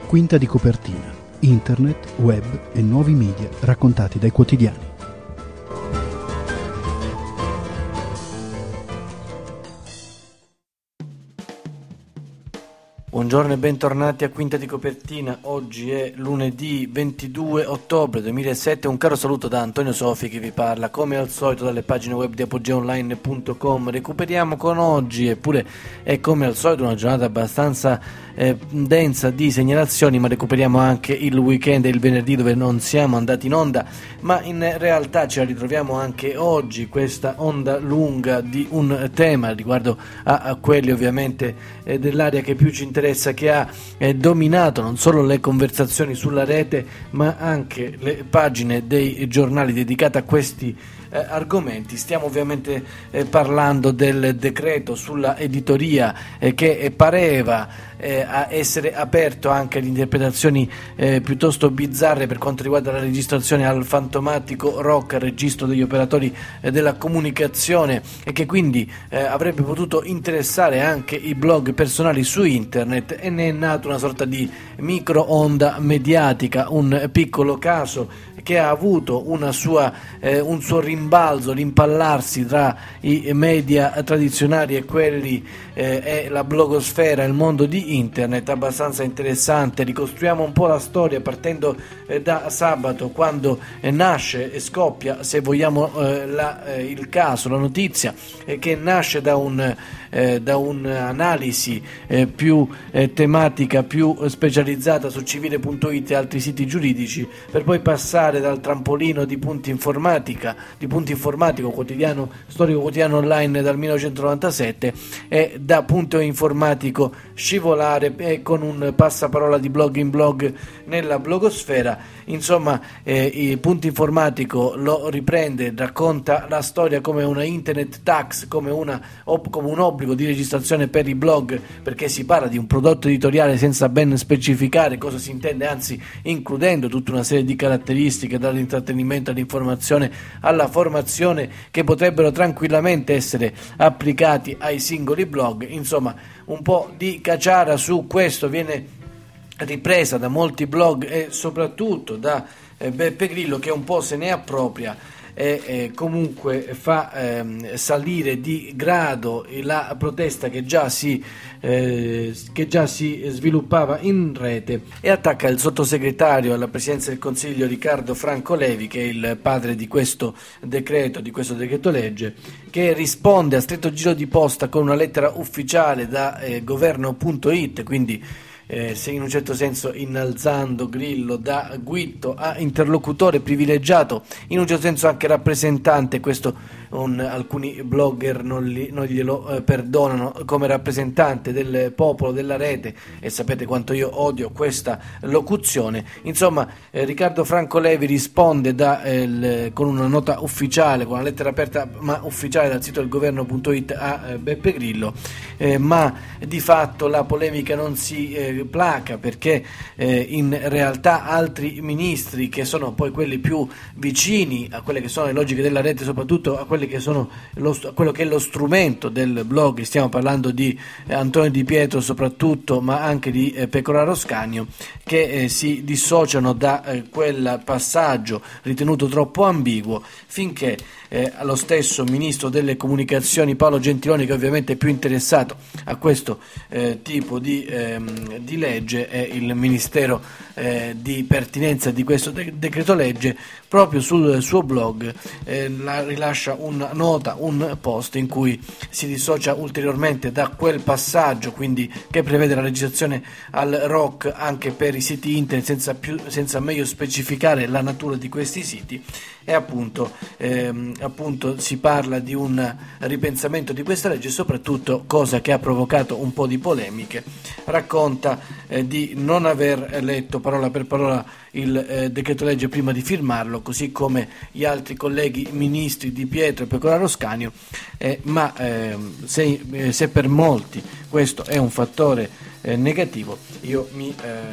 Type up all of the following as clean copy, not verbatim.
Quinta di copertina, internet, web e nuovi media raccontati dai quotidiani. Buongiorno e bentornati a Quinta di Copertina. Oggi è lunedì 22 ottobre 2007. Un caro saluto da Antonio Sofi che vi parla come al solito dalle pagine web di apogeaonline.com. Recuperiamo con oggi, eppure è come al solito una giornata abbastanza densa di segnalazioni, ma recuperiamo anche il weekend e il venerdì dove non siamo andati in onda, ma in realtà ce la ritroviamo anche oggi, questa onda lunga di un tema riguardo a quelli ovviamente dell'area che più ci interessa, che ha dominato non solo le conversazioni sulla rete ma anche le pagine dei giornali dedicate a questi argomenti. Stiamo ovviamente parlando del decreto sulla editoria che pareva a essere aperto anche ad interpretazioni piuttosto bizzarre per quanto riguarda la registrazione al fantomatico ROC, registro degli operatori della comunicazione, e che quindi avrebbe potuto interessare anche i blog personali su internet, e ne è nato una sorta di micro onda mediatica, un piccolo caso che ha avuto un suo rimbalzo, rimpallarsi tra i media tradizionali e quelli e la blogosfera, il mondo di internet, abbastanza interessante. Ricostruiamo un po' la storia partendo da sabato, quando nasce e scoppia, se vogliamo, il caso, la notizia che nasce da un'analisi più tematica, più specializzata su civile.it e altri siti giuridici, per poi passare dal trampolino di Punto Informatico, quotidiano storico quotidiano online dal 1997, e da Punto Informatico scivolare con un passaparola di blog in blog nella blogosfera. Insomma, il Punto Informatico lo riprende, racconta la storia come una internet tax, come un obbligo di registrazione per i blog, perché si parla di un prodotto editoriale senza ben specificare cosa si intende, anzi includendo tutta una serie di caratteristiche, dall'intrattenimento all'informazione alla formazione, che potrebbero tranquillamente essere applicati ai singoli blog. Insomma, un po' di caciara su questo viene ripresa da molti blog e soprattutto da Beppe Grillo, che un po' se ne appropria e comunque fa salire di grado la protesta che già si sviluppava in rete, e attacca il sottosegretario alla Presidenza del Consiglio Riccardo Franco Levi, che è il padre di questo decreto legge, che risponde a stretto giro di posta con una lettera ufficiale da governo.it, quindi se in un certo senso innalzando Grillo da guitto a interlocutore privilegiato, in un certo senso anche rappresentante. Questo alcuni blogger non glielo perdonano, come rappresentante del popolo della rete, e sapete quanto io odio questa locuzione. Insomma, Riccardo Franco Levi risponde con una nota ufficiale, con una lettera aperta ma ufficiale dal sito del governo.it a Beppe Grillo, ma di fatto la polemica non si placa, perché in realtà altri ministri, che sono poi quelli più vicini a quelle che sono le logiche della rete, soprattutto a quelli che sono quello che è lo strumento del blog, stiamo parlando di Antonio Di Pietro soprattutto, ma anche di Pecoraro Scanio, che si dissociano da quel passaggio ritenuto troppo ambiguo, finché allo stesso ministro delle comunicazioni Paolo Gentiloni, che ovviamente è più interessato a questo tipo di legge, è il ministero di pertinenza di questo decreto legge, proprio sul suo blog rilascia una nota, un post in cui si dissocia ulteriormente da quel passaggio, quindi che prevede la registrazione al ROC anche per i siti internet, senza meglio specificare la natura di questi siti, e appunto si parla di un ripensamento di questa legge, soprattutto, cosa che ha provocato un po' di polemiche, racconta di non aver letto parola per parola il decreto legge prima di firmarlo, così come gli altri colleghi ministri Di Pietro e Pecoraro Scanio, ma se per molti questo è un fattore negativo, io mi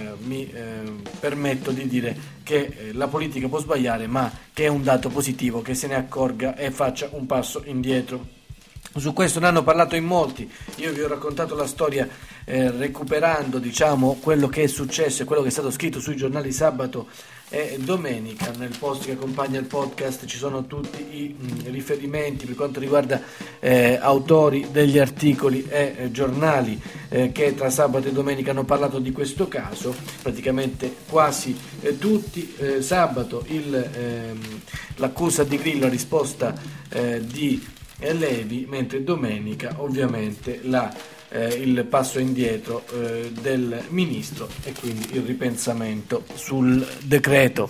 permetto di dire che la politica può sbagliare, ma che è un dato positivo che se ne accorga e faccia un passo indietro. Su questo ne hanno parlato in molti. Io vi ho raccontato la storia recuperando, diciamo, quello che è successo e quello che è stato scritto sui giornali sabato e domenica. Nel post che accompagna il podcast ci sono tutti i riferimenti per quanto riguarda autori degli articoli e giornali che tra sabato e domenica hanno parlato di questo caso. Praticamente quasi tutti. Sabato l'accusa di Grillo, la risposta di Levi, mentre domenica ovviamente il passo indietro del ministro e quindi il ripensamento sul decreto.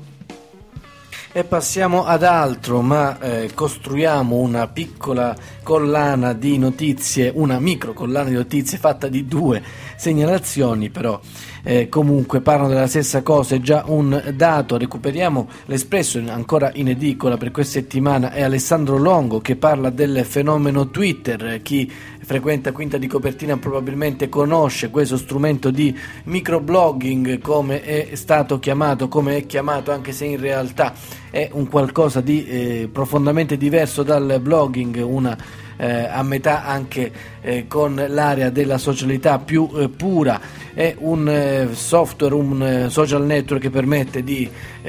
E passiamo ad altro, ma costruiamo una piccola collana di notizie, una micro collana di notizie fatta di 2 segnalazioni, però comunque parlano della stessa cosa. È già un dato. Recuperiamo l'Espresso, ancora in edicola per questa settimana, è Alessandro Longo che parla del fenomeno Twitter. Chi frequenta Quinta di Copertina probabilmente conosce questo strumento di microblogging, come è stato chiamato, come è chiamato, anche se in realtà è un qualcosa di profondamente diverso dal blogging, a metà anche con l'area della socialità più pura. È un software, un social network che permette di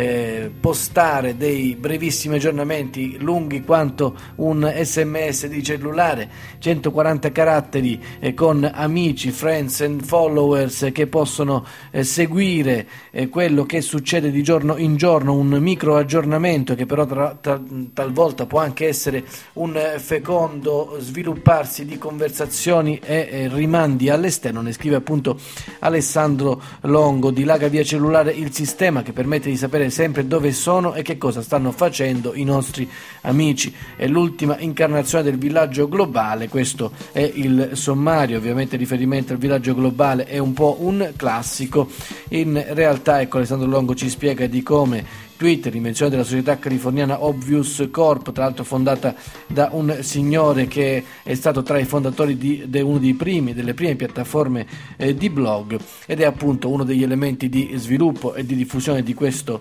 postare dei brevissimi aggiornamenti lunghi quanto un SMS di cellulare, 140 caratteri, con amici, friends and followers che possono seguire quello che succede di giorno in giorno, un micro aggiornamento che però talvolta può anche essere un fecondo svilupparsi di conversazioni e rimandi all'esterno. Ne scrive appunto Alessandro Longo. Dilaga via cellulare il sistema che permette di sapere sempre dove sono e che cosa stanno facendo i nostri amici. È l'ultima incarnazione del villaggio globale, questo è il sommario. Ovviamente il riferimento al villaggio globale è un po' un classico. In realtà, ecco, Alessandro Longo ci spiega di come Twitter, invenzione della società californiana Obvious Corp, tra l'altro fondata da un signore che è stato tra i fondatori di uno delle prime piattaforme di blog, ed è appunto uno degli elementi di sviluppo e di diffusione di questo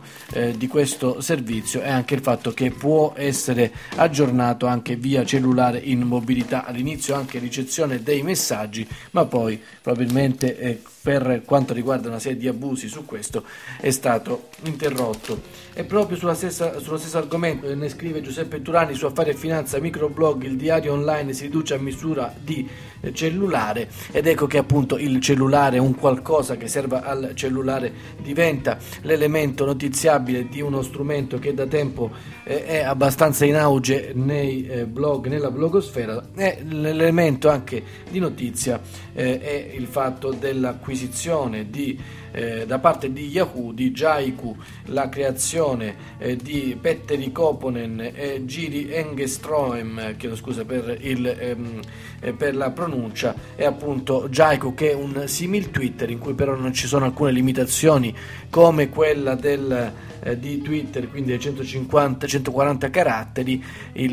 servizio, è anche il fatto che può essere aggiornato anche via cellulare in mobilità, all'inizio anche ricezione dei messaggi, ma poi probabilmente per quanto riguarda una serie di abusi su questo è stato interrotto. E proprio sullo stesso argomento ne scrive Giuseppe Turani su Affari e Finanza, microblog, il diario online si riduce a misura di cellulare, ed ecco che appunto il cellulare, un qualcosa che serva al cellulare, diventa l'elemento notiziabile di uno strumento che da tempo è abbastanza in auge nei blog, nella blogosfera, e l'elemento anche di notizia è il fatto dell'acquisizione da parte di Yahoo, di Jaiku, la creazione di Petteri Koponen e Jiri Engestroem, chiedo scusa per la pronuncia, è appunto Jaiku, che è un simil Twitter in cui però non ci sono alcune limitazioni come quella di Twitter, quindi 140 caratteri.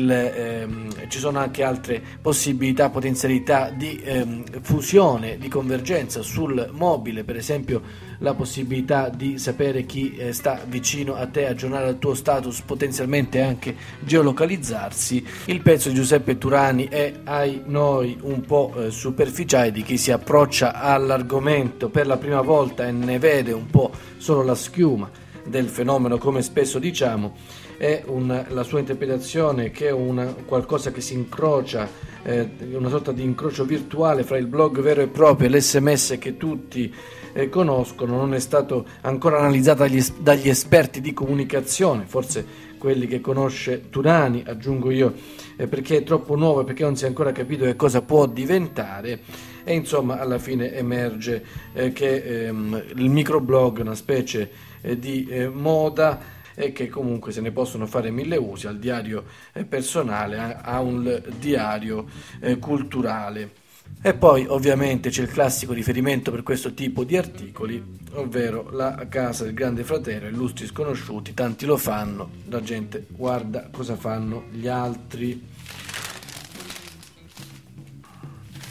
Ci sono anche altre possibilità, potenzialità di fusione, di convergenza sul mobile, per esempio la possibilità di sapere chi sta vicino a te, aggiornare il tuo status, potenzialmente anche geolocalizzarsi. Il pezzo di Giuseppe Turani è ai noi un po' superficiale di chi si approccia all'argomento per la prima volta e ne vede un po' solo la schiuma del fenomeno, come spesso diciamo. È la sua interpretazione che è qualcosa che si incrocia, una sorta di incrocio virtuale fra il blog vero e proprio e l'SMS che tutti conoscono. Non è stato ancora analizzata dagli esperti di comunicazione, forse quelli che conosce Turani, aggiungo io, perché è troppo nuovo, perché non si è ancora capito che cosa può diventare. E insomma alla fine emerge che il microblog è una specie di moda e che comunque se ne possono fare 1000 usi, al diario personale, a un diario culturale. E poi ovviamente c'è il classico riferimento per questo tipo di articoli, ovvero la casa del grande fratello, illustri sconosciuti, tanti lo fanno, la gente guarda cosa fanno gli altri.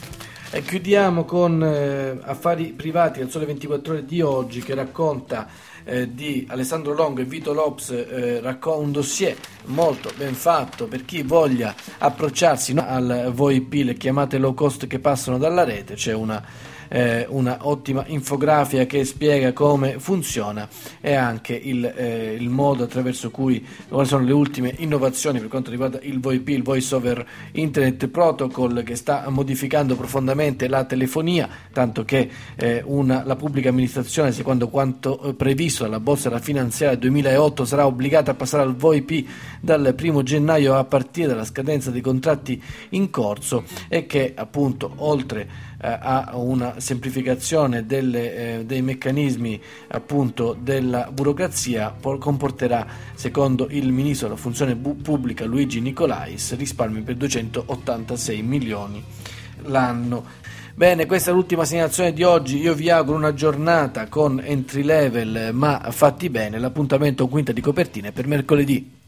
Chiudiamo con Affari Privati al Sole 24 Ore di oggi, che racconta di Alessandro Longo e Vito Lopes, un dossier molto ben fatto per chi voglia approcciarsi al VoIP, le chiamate low cost che passano dalla rete. C'è una ottima infografica che spiega come funziona e anche il modo attraverso quali sono le ultime innovazioni per quanto riguarda il VoIP, il Voice over Internet Protocol, che sta modificando profondamente la telefonia, tanto che la pubblica amministrazione, secondo quanto previsto dalla Borsa della Finanziaria 2008, sarà obbligata a passare al VoIP dal 1 gennaio a partire dalla scadenza dei contratti in corso, e che appunto oltre a una semplificazione dei meccanismi appunto della burocrazia comporterà, secondo il ministro della funzione pubblica Luigi Nicolais, risparmi per 286 milioni l'anno. Bene, questa è l'ultima segnalazione di oggi. Io vi auguro una giornata con entry level ma fatti bene. L'appuntamento quinta di copertine per mercoledì.